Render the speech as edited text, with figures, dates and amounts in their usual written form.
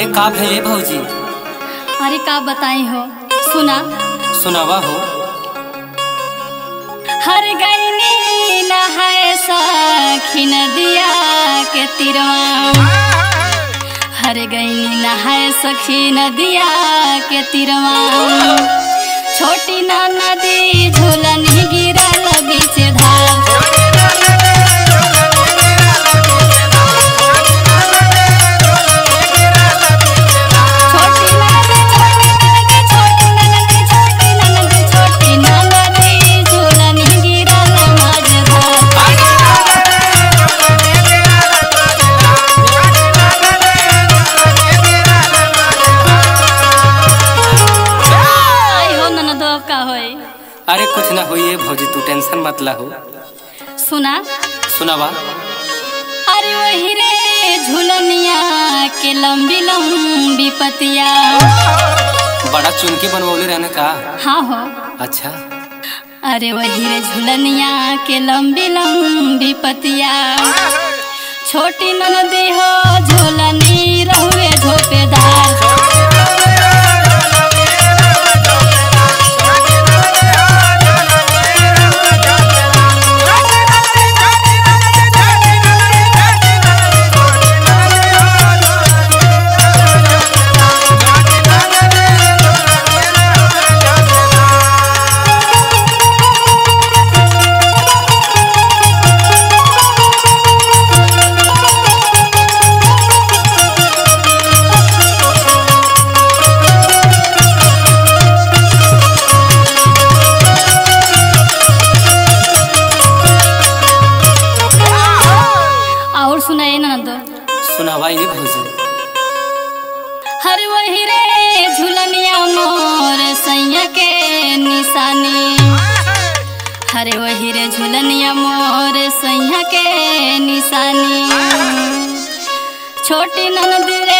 अरे का भले भौजी? अरे का बताई हो, सुना सुनावा हो। हर गईनी नहाए सखी नदिया के तिरवा, हर गईनी नहाए सखी नदिया के तिरवा, छोटी ना नदी झूलन गिरल बीच धार। अरे कुछ ना होइए भौजी, तू टेंशन मत ला हो। सुना सुनावा। अरे वही रे झुलनिया के लंबी लंबी पतिया, बड़ा चुनके बनवले रहने का? हाँ हो। अच्छा। अरे वही रे झुलनिया के लंबी लंबी पतिया, छोटी ननदी हो झुलनी रहुए झोपेदार। सुनाए ना तो सुनावा ये भौजी। हर वही रे झुलनिया मोर सैया के निशानी, हरे वही रे झुलनिया मोर सैया के निशानी, छोटी ननद